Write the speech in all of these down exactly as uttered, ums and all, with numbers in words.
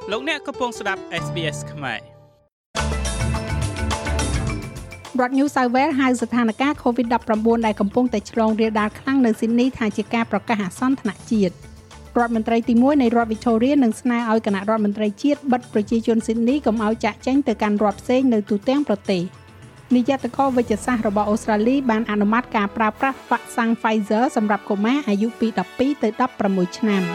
លោកអ្នកកំពុងស្ដាប់ เอส บี เอส ខ្មែររដ្ឋ New South Wales ហៅស្ថានភាព COVID สิบเก้า ដែលកំពុងតែឆ្លងរាលដាលខ្លាំងនៅ Sydney ថាជាការប្រកាសអាសន្នថ្នាក់ជាតិរដ្ឋមន្ត្រីទីមួយនៃរដ្ឋ Victoria នឹងស្នើឲ្យគណៈរដ្ឋមន្ត្រីជាតិបិទប្រជាជន Sydney កុំឲ្យចាក់ចែងទៅកាន់រដ្ឋផ្សេងនៅទូទាំងប្រទេសនាយកដ្ឋានវិទ្យាសាស្ត្ររបស់អូស្ត្រាលីបានអនុម័តការប្រើប្រាស់វ៉ាក់សាំង Pfizer សម្រាប់កុមារអាយុពីដប់ពីរទៅដប់ប្រាំមួយឆ្នាំ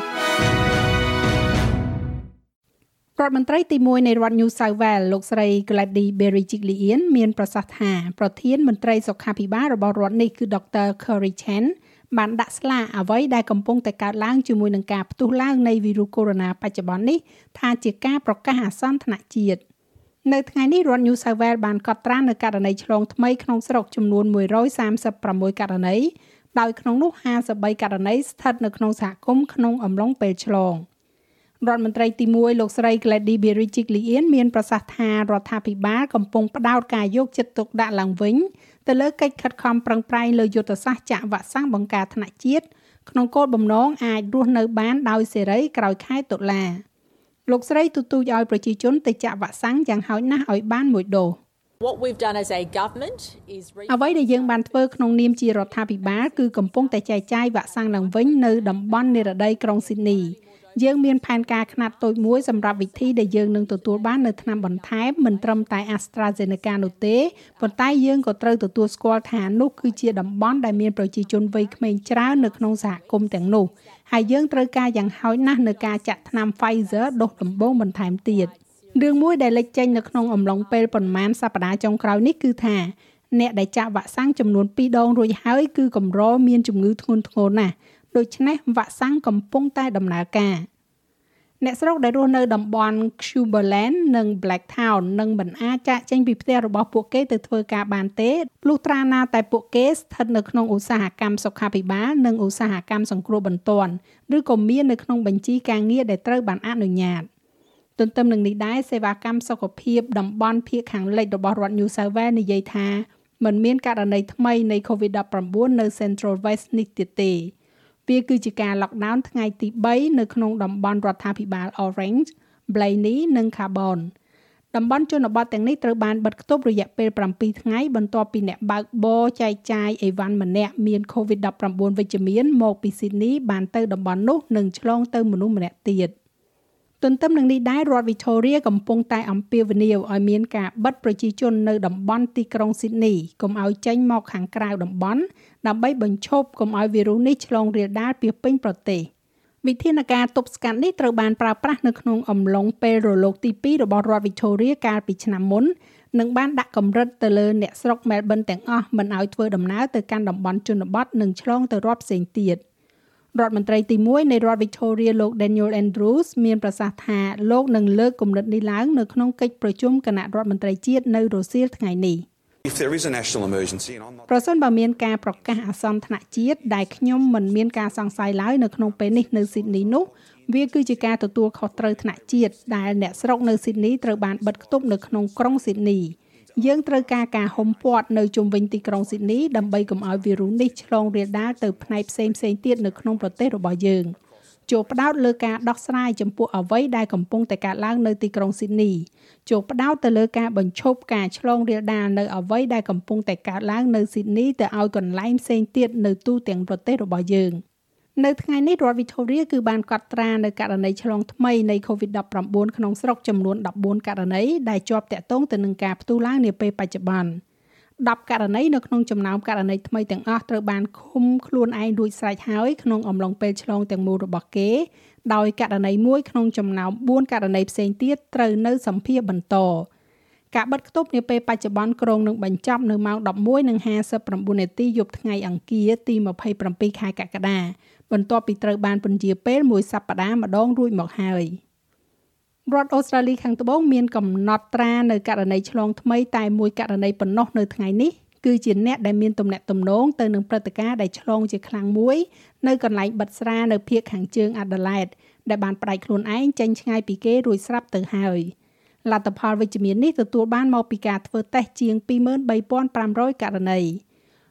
រដ្ឋមន្ត្រីទីមួយនៃរដ្ឋ New South Wales លោកស្រី Gladys Berejiklian មានប្រសាសន៍ថាប្រធានមន្ត្រីសុខាភិបាលរបស់រដ្ឋនេះគឺ Doctor Kerry Chan បានដាក់ស្លាកអ្វីដែលកំពុងតែកើតឡើងជាមួយនឹងការផ្ទុះឡើងនៃវីរុសកូវីដ -19 បច្ចុប្បន្ននេះថាជាការប្រកាសអាសន្នថ្នាក់ជាតិនៅថ្ងៃនេះរដ្ឋ New South Wales បានកត់ត្រានូវករណីឆ្លងថ្មីក្នុងស្រុកចំនួនមួយរយសាមសិបប្រាំមួយករណីដោយក្នុងនោះห้าสิบបីករណីស្ថិតនៅក្នុងសហគមន៍ក្នុងអំឡុងពេលឆ្លងរដ្ឋមន្ត្រីទីមួយលោកស្រី Gladys Berejiklian មានប្រសាសន៍ថារដ្ឋាភិបាលកំពុងផ្ដោតការយកចិត្តទុកដាក់ឡើងវិញទៅលើកិច្ចខិតខំប្រឹងប្រែងលើយុទ្ធសាស្ត្រចាក់វ៉ាក់សាំងបង្ការថ្នាក់ជាតិក្នុងគោលបំណងអាចរស់នៅបានដោយសេរីក្រោយខែតុលាលោកស្រីទទូចឲ្យប្រជាជនទៅចាក់វ៉ាក់សាំងយ៉ាងហោចណាស់ឲ្យបានមួយដូស What we've done as a government is អ្វីដែលយើងបានធ្វើក្នុងនាមជារដ្ឋាភិបាលគឺកំពុងតែចែកចាយវ៉ាក់សាំងឡើងវិញនៅតំបន់និរដីក្រុងស៊ីដនីយើងមានផែនការខ្នាតតូចមួយសម្រាប់វិធីដែលយើងនឹងទទួលបាននៅថ្នាំបន្ថែមមិនត្រឹមតែ AstraZeneca នោះទេប៉ុន្តែយើងក៏ត្រូវទទួលស្គាល់ថានោះគឺជាតំបន់ដែលមានប្រជាជនវ័យក្មេងច្រើននៅក្នុងសហគមន៍ទាំងនោះហើយយើងត្រូវការយ៉ាងហោចណាស់នៅការចាក់ថ្នាំ Pfizer ដូសដំបូងបន្ថែមទៀតរឿងមួយដែលលេចចេញនៅក្នុងអំឡុងពេលប្រមាណសប្តាហ៍ចុងក្រោយនេះគឺថាអ្នកដែលចាក់វ៉ាក់សាំងចំនួនពីរដងរួចហើយគឺកម្រមានជំងឺធ្ងន់ធ្ងរណាស់ដូច្នេះវ៉ាក់សាំងកំពុងតែដំណើរការអ្នកស្រុកដែលរស់នៅតំបន់ Cuberland និង Blacktown នឹងមិនអាចចាកចេញពីផ្ទះរបស់ពួកគេទៅធ្វើការបានទេលុះត្រាណាតែពួកគេស្ថិតនៅក្នុងឧស្សាហកម្មសុខាភិបាលនិងឧស្សាហកម្មសង្គ្រោះបន្ទាន់ឬក៏មាននៅក្នុងបញ្ជីការងារដែលត្រូវបានអនុញ្ញាតទន្ទឹមនឹងនេះដែរសេវាកម្មសុខភាពតំបន់ភាគខាងលិចរបស់រដ្ឋ New South Wales និយាយថាមិនមានករណីថ្មីនៃ COVID สิบเก้า នៅ Central West នេះទៀតទេវាគឺជាការ lockdown ថ្ងៃទីបីនៅក្នុងតំបន់រដ្ឋាភិបាល Orange, Blaney និង Carbon តំបន់ជនបទទាំងនេះត្រូវបានបិទគប់រយៈពេលប្រាំពីរថ្ងៃបន្ទាប់ពីអ្នកបើកបរចែកចាយអីវ៉ាន់ម្នាក់មាន COVID สิบเก้า វិជ្ជមានមកពី Sydney បានទៅតំបន់នោះនិងឆ្លងទៅមនុស្សម្នាក់ទៀតទន្ទឹមនឹងនេះដែររដ្ឋ Victoria កំពុងតែអំពាវនាវឲ្យមានការបិទប្រជាជននៅតំបន់ទីក្រុង Sydney កុំឲ្យចេញមកខាងក្រៅតំបន់ដើម្បីបញ្ឈប់កុំឲ្យវីរុសនេះឆ្លងរាលដាលពាសពេញប្រទេសវិធានការទប់ស្កាត់នេះត្រូវបានប្រើប្រាស់នៅក្នុងអំឡុងពេលរលកទីពីររបស់រដ្ឋ Victoria កាលពីឆ្នាំមុននិងបានដាក់កម្រិតទៅលើអ្នកស្រុក Melbourne ទាំងអស់មិនឲ្យធ្វើដំណើរទៅកាន់តំបន់ជនបទនិងឆ្លងទៅរដ្ឋផ្សេងទៀតរដ្ឋមន្ត្រីទីមួយនៃរដ្ឋ Victoria លោក Daniel Andrews មានប្រសាសន៍ថាលោកនឹងលើកគំនិតនេះឡើងនៅក្នុងកិច្ចប្រជុំគណៈរដ្ឋមន្ត្រីជាតិនៅរសៀលថ្ងៃនេះ If there is a national emergency and I'm not ប្រសិនបើមានការប្រកាសអាសន្នថ្នាក់ជាតិដែលខ្ញុំមិនមានការសង្ស័យឡើយនៅក្នុងពេលនេះនៅ Sydney នោះវាគឺជាការទទួលខុសត្រូវថ្នាក់ជាតិដែលអ្នកស្រុកនៅ Sydney ត្រូវបានបិទគប់នៅក្នុងក្រុង Sydney យើងត្រូវការការហុំព័ទ្ធនៅជុំវិញទីក្រុង Sydney ដើម្បីកុំឲ្យវីរុសនេះឆ្លងរាលដាលទៅផ្នែកផ្សេងៗទៀតនៅក្នុងប្រទេសរបស់យើងចូលផ្ដោតលើការដោះស្រាយចំពោះអ្វីដែលកំពុងតែកើតឡើងនៅទីក្រុង Sydney ចូលផ្ដោតទៅលើការបញ្ឈប់ការឆ្លងរាលដាលនៅអ្វីដែលកំពុងតែកើតឡើងនៅ Sydney ទៅឲ្យកន្លែងផ្សេងទៀតនៅទូទាំងប្រទេសរបស់យើងនៅថ្ងៃនេះរដ្ឋ Victoria គឺបានកត់ត្រានៅករណីឆ្លងថ្មីនៃ COVID สิบเก้า ក្នុងស្រុកចំនួនដប់បួនករណីដែលជាប់តាក់ទងទៅនឹងការផ្ទុះឡើងនាពេលបច្ចុប្បន្នដប់ករណីនៅក្នុងចំណោមករណីថ្មីទាំងអស់ត្រូវបានឃុំខ្លួនឯងរួចស្រេចហើយក្នុងអំឡុងពេលឆ្លងទាំងមូលរបស់គេដោយករណីមួយក្នុងចំណោមបួនករណីផ្សេងទៀតត្រូវនៅសម្ភារបន្តការបិទគប់នាពេលបច្ចុប្បន្នក្រុងនឹងបញ្ចប់នៅម៉ោងដប់មួយហាហ្វិបប្រាំបួននាទីយប់ថ្ងៃអង្គារទីម្ភៃប្រាំពីរខែកក្កដាបន្ទាប់ពីត្រូវបានពន្យាពេលមួយសប្តាហ៍ម្ដងរួចមកហើយរដ្ឋអូស្ត្រាលីខាងត្បូងមានកំណត់ត្រានៅករណីឆ្លងថ្មីតែមួយករណីប៉ុណ្ណោះនៅថ្ងៃនេះគឺជាអ្នកដែលមានទំនាក់ទំនងទៅនឹងព្រឹត្តិការណ៍ដែលឆ្លងជាខ្លាំងមួយនៅកន្លែងបិទស្រានៅភាគខាងជើង Adelaide ដែលបានផ្ដាច់ខ្លួនឯងចេញឆ្ងាយពីគេរួចស្រាប់ទៅហើយលទ្ធផលវិជ្ជមាននេះទទួលបានមកពីការធ្វើតេស្តជាង ពីរម៉ឺនបីពាន់ប្រាំរយ ករណី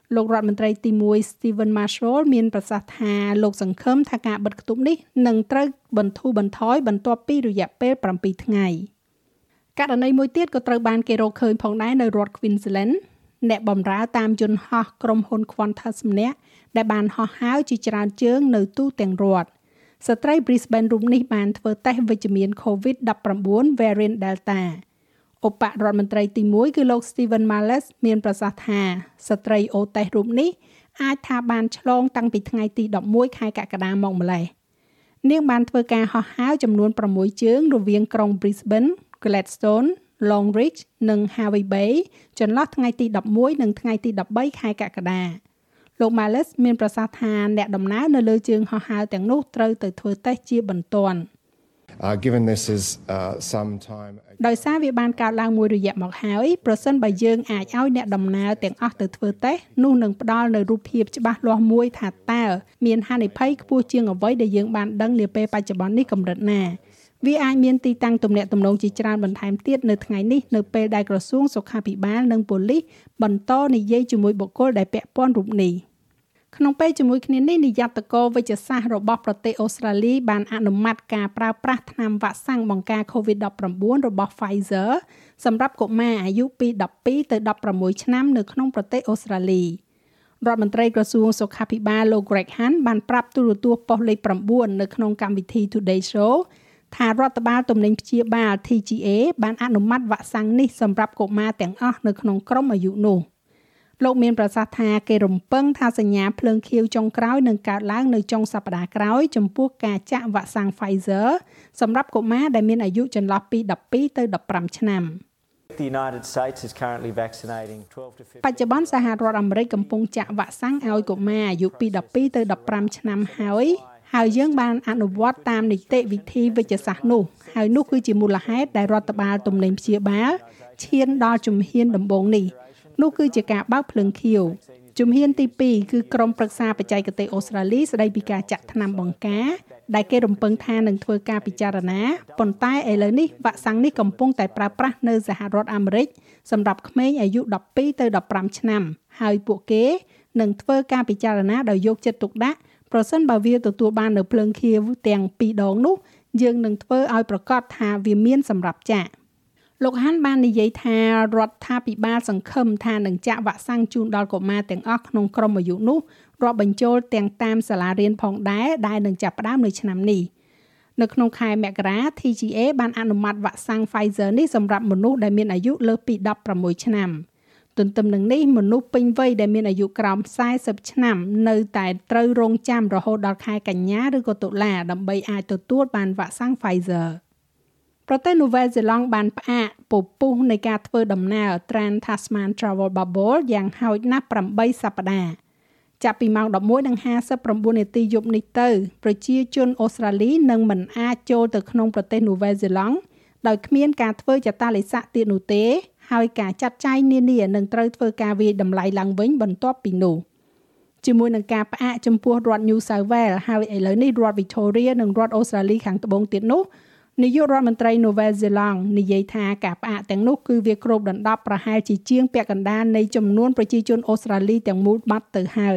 លោករដ្ឋមន្ត្រីទីមួយ Stephen Marshall មានប្រសាសន៍ថាលោកសង្ឃឹមថាការបិទគប់នេះនឹងត្រូវបន្ធូរបន្ថយបន្ទាប់ពីរយៈពេល7ថ្ងៃករណីមួយទៀតក៏ត្រូវបានគេរកឃើញផងដែរនៅរដ្ឋ Queensland អ្នកបម្រើតាមយន្តហោះក្រុមហ៊ុន Qantas ម្នាក់ដែលបានហោះហើរជាច្រើនជើងនៅទូទាំងរដ្ឋស្ត្រី Brisbane រូបនេះបានធ្វើតេស្តវិជ្ជមាន COVID ដប់ប្រាំបួន variant Delta ឧបរដ្ឋមន្ត្រីទីមួយគឺលោក Stephen Marles មានប្រសាសន៍ថាស្ត្រីអូតេស្តរូបនេះអាចថាបានឆ្លងតាំងពីថ្ងៃទីដប់មួយខែកក្កដាមកម្លេះនាងបានធ្វើការហោះហើរចំនួនប្រាំមួយជើងរវាងក្រុង Brisbane, Gladstone, Longreach និង Hervey Bay ចន្លោះថ្ងៃទីដប់មួយនិងថ្ងៃទីដប់បីខែកក្កដាលោក Marles មានប្រសាសន៍ថាអ្នកដំណើរនៅលើជើងហោះហើរទាំងនោះត្រូវទៅធ្វើតេស្តជាបន្ទាន់ Uh, given this is uh, some time ដោយសារវាបានកើតឡើងមួយរយៈមកហើយប្រសិនបើយើងអាចឲ្យអ្នកដំណើរទាំងអស់ទៅធ្វើតេស្តនោះនឹងផ្ដល់នូវរូបភាពច្បាស់លាស់មួយថាតើមានហានិភ័យខ្ពស់ជាងអ្វីដែលយើងបានដឹងនាពេលបច្ចុប្បន្ននេះកម្រិតណាវាអាចមានទីតាំងទំនាក់ទំនងជាច្រើនបន្ថែមទៀតនៅថ្ងៃនេះនៅពេលដែលក្រសួងសុខាភិបាលនិងប៉ូលីសបន្តនិយាយជាមួយបុគ្គលដែលពាក់ព័ន្ធរូបនេះក្នុងពេលជាមួយគ្នានេះនាយកកវិជ្ជសាស្ត្ររបស់ប្រទេសអូស្ត្រាលីបានអនុម័តការប្រើប្រាស់ថ្នាំវ៉ាក់សាំងបង្ការ COVID ដប់ប្រាំបួន របស់ Pfizer សម្រាប់កុមារអាយុពីដប់ពីរទៅដប់ប្រាំមួយឆ្នាំនៅក្នុងប្រទេសអូស្ត្រាលីរដ្ឋមន្ត្រីក្រសួងសុខាភិបាលលោក Greg Hunt បានប្រាប់ទូរទស្សន៍ប៉ុស្តិ៍លេខប្រាំបួននៅក្នុងកម្មវិធី Today Show ថារដ្ឋបាលទំនិញព្យាបាល T G A បានអនុម័តវ៉ាក់សាំងនេះសម្រាប់កុមារទាំងអស់នៅក្នុងក្រុមអាយុនោះលោកមានប្រសាសន៍ថាគេរំពឹងថាសញ្ញាភ្លើងខៀវចុងក្រោយនឹងកើតឡើងនៅចុងសប្តាហ៍ក្រោយចំពោះការចាក់វ៉ាក់សាំង Pfizer សម្រាប់កុមារដែលមានអាយុចន្លោះពីដប់ពីរទៅដប់ប្រាំឆ្នាំ The United States is currently vaccinating twelve to fifteen បច្ចុប្បន្នសហរដ្ឋអាមេរិកកំពុងចាក់វ៉ាក់សាំងឲ្យកុមារអាយុពីដប់ពីរទៅដប់ប្រាំឆ្នាំហើយហើយយើងបានអនុវត្តតាមនីតិវិធីវិទ្យាសាស្ត្រនោះហើយនោះគឺជាមូលហេតុដែលរដ្ឋបាលទំនិញព្យាបាលឈានដល់ជំហានដំបូងនេះនោះគឺជាការបើកភ្លើងខៀវជំហានទីពីរគឺក្រុមប្រឹក្សាបច្ចេកទេសអូស្ត្រាលីស្ដីពីការចាក់ថ្នាំបង្ការដែលគេរំពឹងថានឹងធ្វើការពិចារណាប៉ុន្តែឥឡូវនេះវ៉ាក់សាំងនេះកំពុងតែប្រើប្រាស់នៅសហរដ្ឋអាមេរិកសម្រាប់ក្មេងអាយុដប់ពីរទៅដប់ប្រាំឆ្នាំហើយពួកគេនឹងធ្វើការពិចារណាដោយយកចិត្តទុកដាក់ប្រសិនបើវាទទួលបាននៅភ្លើងខៀវទាំងពីរដងនោះយើងនឹងធ្វើឲ្យប្រកាសថាវាមានសម្រាប់ចាក់លោកហាន់បាននិយាយថារដ្ឋាភិបាលសង្ឃឹមថានឹងចាក់វ៉ាក់សាំងជូនដល់កុមារទាំងអស់ក្នុងក្រុមអាយុនោះរាប់បញ្ចូលទាំងតាមសាលារៀនផងដែរដែលនឹងចាប់ផ្ដើមនៅឆ្នាំនេះនៅក្នុងខែមករា T G A បានអនុម័តវ៉ាក់សាំង Pfizer នេះសម្រាប់មនុស្សដែលមានអាយុលើសពីដប់ប្រាំមួយឆ្នាំទន្ទឹមនឹងនេះមនុស្សពេញវ័យដែលមានអាយុក្រោមសែសិបឆ្នាំនៅតែត្រូវរងចាំរហូតដល់ខែកញ្ញាឬក៏តុលាដើម្បីអាចទទួលបានវ៉ាក់សាំង Pfizerប្រទេសនូវែលសេឡង់បានផ្អាកពពុះនៃការធ្វើដំណើរ Trans-Tasman Travel Bubble យ៉ាងហោចណាស់ប្រាំបីសប្តាហ៍ចាប់ពីម៉ោងដប់មួយនិងហាសិបប្រាំបួននាទីយប់នេះទៅប្រជាជនអូស្ត្រាលីនឹងមិនអាចចូលទៅក្នុងប្រទេសនូវែលសេឡង់ដោយគ្មានការធ្វើចតាឡេស័កទៀតនោះទេហើយការចាត់ចែងនានានឹងត្រូវធ្វើការវាយតម្លៃឡើងវិញបន្ទាប់ពីនោះជាមួយនឹងការផ្អាកចំពោះរដ្ឋ New South Wales ហើយឥឡូវនេះរដ្ឋ Victoria និងរដ្ឋអូស្ត្រាលីខាងត្បូងទៀតនោះនាយករដ្ឋមន្ត្រីនូវែលសេឡង់និយាយថាការផ្អាកទាំងនោះគឺវាគ្របដណ្ដប់ប្រហែលជាជាងពាក់កណ្ដាលនៃចំនួនប្រជាជនអូស្ត្រាលីទាំងមូលបាត់ទៅហើយ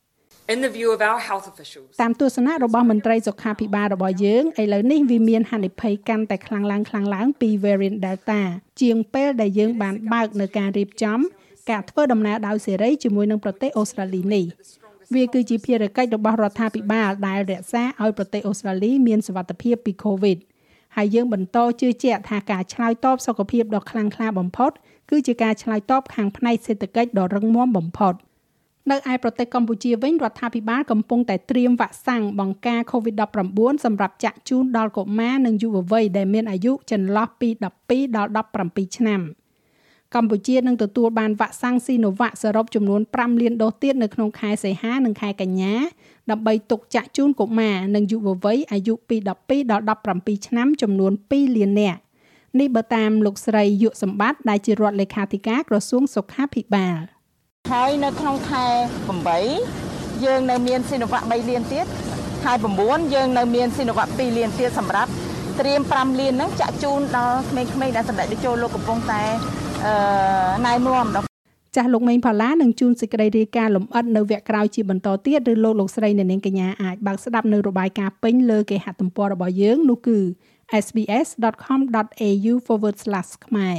In the view of our health officials តាមទស្សនៈរបស់មន្ត្រីសុខាភិបាលរបស់យើងឥឡូវនេះវាមានហានិភ័យកាន់តែខ្លាំងឡើងខ្លាំងឡើងពី variant Delta ជាងពេលដែលយើងបានបើកនៅការរៀបចំការធ្វើដំណើរដោយសេរីជាមួយនឹងប្រទេសអូស្ត្រាលីនេះវាគឺជាភារកិច្ចរបស់រដ្ឋាភិបាលដែលរក្សាឲ្យប្រទេសអូស្ត្រាលីមានសុវត្ថិភាពពី COVIDហើយយើងបន្តជឿជាក់ថាការឆ្លើយតបសុខភាពដ៏ខ្លាំងក្លាបំផុតគឺជាការឆ្លើយតបខាងផ្នែកសេដ្ឋកិច្ចដ៏រឹងមាំបំផុតនៅឯប្រទេសកម្ពុជាវិញរដ្ឋាភិបាលកំពុងតែត្រៀមវ៉ាក់សាំងបង្ការ COVID ដប់ប្រាំបួនសម្រាប់ចាក់ជូនដល់កុមារនិងយុវវ័យដែលមានអាយុចន្លោះពីដប់ពីរដល់ដប់ប្រាំពីរឆ្នាំកម្ពុជានឹងទទួលបានវ៉ាក់សាំង Sinovac សរុបចំនួនប្រាំលានដូសទៀតនៅក្នុងខែសីហានិងខែកញ្ញាដើម្បីទុកចាក់ជូនកុមារនិងយុវវ័យអាយុពីដប់ពីរដល់ដប់ប្រាំពីរឆ្នាំចំនួនពីរលាននាក់នេះបើតាមលោកស្រីយុសម្បត្តិដែលជារដ្ឋលេខាធិការក្រសួងសុខាភិបាលហើយនៅក្នុងខែប្រាំបីយើងនៅមាន Sinovac បីលានទៀតខែប្រាំបួនយើងនៅមាន Sinovac ពីរលានទៀតសម្រាប់ត្រៀមប្រាំលានហ្នឹងចាក់ជូនដល់ក្មេងៗដែលសម្ដេចតេជោលោកកំពុងតែអឺណែនាំដល់ចាស់លោកមេងផល្លានឹងជួនសេចក្តីរាយការណ៍លម្អិតនៅវគ្គក្រោយជាបន្តទៀតឬលោកលោកស្រីអ្នកនាងកញ្ញាអាចបើកស្ដាប់នៅរបាយការណ៍ពេញលើគេហទំព័ររបស់យើងនោះគឺ s b s dot com dot a u forward slash ខ្មែរ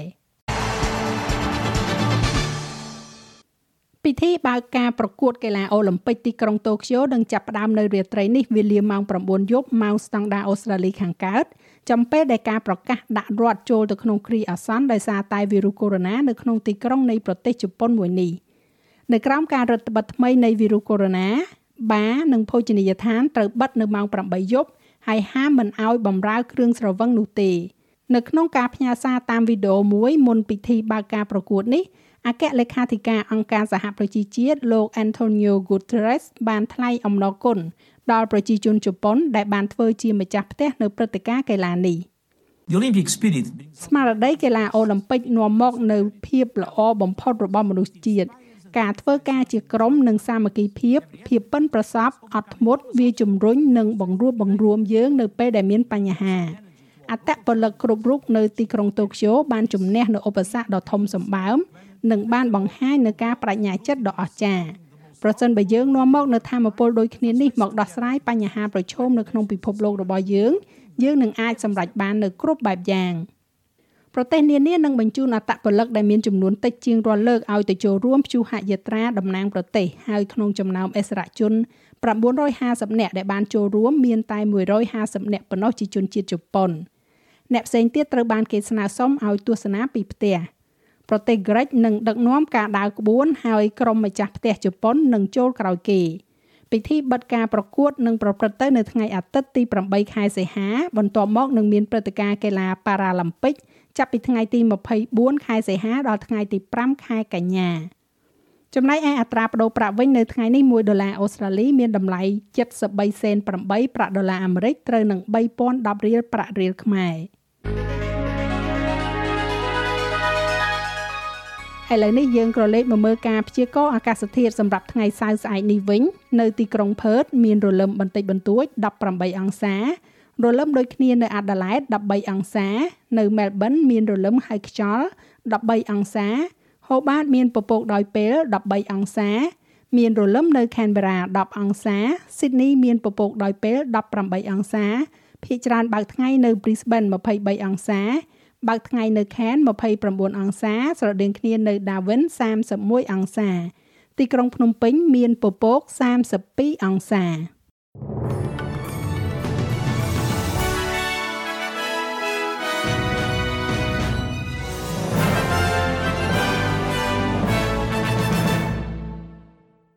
ពិធីបើកការប្រកួតកីឡាអូឡ িম্প ពិកទីក្រុងតូក្យូនឹងចាប់ផ្ដើមនៅរាត្រីនេះវេលាម៉ោង៩យប់ម៉ោងស្តង់ដារអូស្ត្រាលីខាងកើតចំពេលដែលការប្រកាសដាក់រដ្ឋចូលទៅក្នុងគ្រាអាសន្នដោយសារតែវីរុសកូវីដ -ដិន នៅក្នុងទីក្រុងនៃប្រទេសជប៉ុនមួយនេះនៅក្រោមការរដ្ឋបတ်ថ្មីនៃវីរុសកូវីដ -ដិន បារនិងភោជនីយដ្ឋានត្រូវបិទនៅម៉ោងប្រាំបីយប់ហើយហាមមិនឲ្យបម្រើគ្រឿងស្រវឹងនោះទេនៅក្នុងការផ្ញើសារតាមវីដេអូមួយមុនពិធីបើកការប្រកួតនេះអគ្គលេខាធិការអង្គការសហប្រជាជាតិលោក Antonio Guterres បានថ្លែងអំណរគុណដល់ប្រជាជនជប៉ុនដែលបានធ្វើជាម្ចាស់ផ្ទះនៅព្រឹត្តិការណ៍កីឡានេះស្មារតីកីឡាអូឡ িম্প ពិកនាំមកនៅភាពល្អបំផុតរបស់មនុស្សជាតិការធ្វើការជាក្រុមនិងសាមគ្គីភាពភាពប៉ិនប្រសប់អត់ធ្មត់វាជំរុញនិងបង្រួបបង្រួមយើងនៅពេលដែលមានបញ្ហាអត្តពលិកគ្រប់រូបនៅទីក្រុងតូក្យូបានជំនះនូវឧបសគ្គដ៏ធំសម្បើមនិងបានបង្ហាញនូវការបញ្ញាចិត្តដ៏អស្ចារ្យប្រសិនបើយើងនាំមកនូវធម៌ពលដូចគ្នានេះមកដោះស្រាយបញ្ហាប្រឈមនៅក្នុងពិភពលោករបស់យើងយើងនឹងអាចសម្រេចបាននៅគ្រប់បែបយ៉ាងប្រទេសនានានឹងបញ្ជូនអត្តពលិកដែលមានចំនួនតិចជាងរាល់លើកឲ្យទៅចូលរួមព្យុហយាត្រាតំណាងប្រទេសហើយក្នុងចំណោមឥស្សរជន៩៥០នាក់ដែលបានចូលរួមមានតែមួយរយហាសិបនាក់ប៉ុណ្ណោះជាជនជាតិជប៉ុនអ្នកផ្សេងទៀតត្រូវបានគេស្នើសុំឲ្យទស្សនាពីផ្ទះប្រទេសក្រិចនឹងដឹកនាំការដើរក្បួនហើយក្រុមម្ចាស់ផ្ទះជប៉ុននឹងចូលក្រោយគេពិធីបិទការប្រកួតនឹងប្រព្រឹត្តទៅនៅថ្ងៃអាទិត្យទីប្រាំបីខែសីហាបន្ទាប់មកនឹងមានព្រឹត្តិការណ៍កីឡាប៉ារ៉ាឡ িম্প ពិកចាប់ពីថ្ងៃទីម្ភៃបួនខែសីហាដល់ថ្ងៃទីប្រាំខែកញ្ញាចំណែកឯអត្រាប្តូរប្រាក់វិញនៅថ្ងៃនេះមួយដុល្លារអូស្ត្រាលីមានតម្លៃเจ็ดสิบបីសេនប្រាំបីប្រាក់ដុល្លារអាមេរិកត្រូវនឹងបីពាន់ដប់រៀលប្រាក់រៀលខ្មែរឥឡូវនេះយើងក្រឡេកមកមើលការព្យាករណ៍អាកាសធាតុសម្រាប់ថ្ងៃសៅរ៍ស្អែកនេះវិញនៅទីក្រុងផឺតមានរលឹមបន្តិចបន្តួចដប់ប្រាំបីអង្សារលឹមដូចគ្នានៅអាដាលេដដប់បីអង្សានៅមែលប៊នមានរលឹមហើយខ្យល់ដប់បីអង្សាហូបាតមានពពកដោយពេលដប់បីអង្សាមានរលឹមនៅខេនបេរ៉ាដប់អង្សាស៊ីដនីមានពពកដោយពេលដប់ប្រាំបីអង្សាភាគច្រើនបើកថ្ងៃនៅ Brisbane ម្ភៃបីអង្សាបើកថ្ងៃនៅ Cairns ម្ភៃប្រាំបួនអង្សាស្រដៀងគ្នានៅ Darwin សាមសិបមួយអង្សាទីក្រុងភ្នំពេញមានពពកសាមសិបពីរអង្សា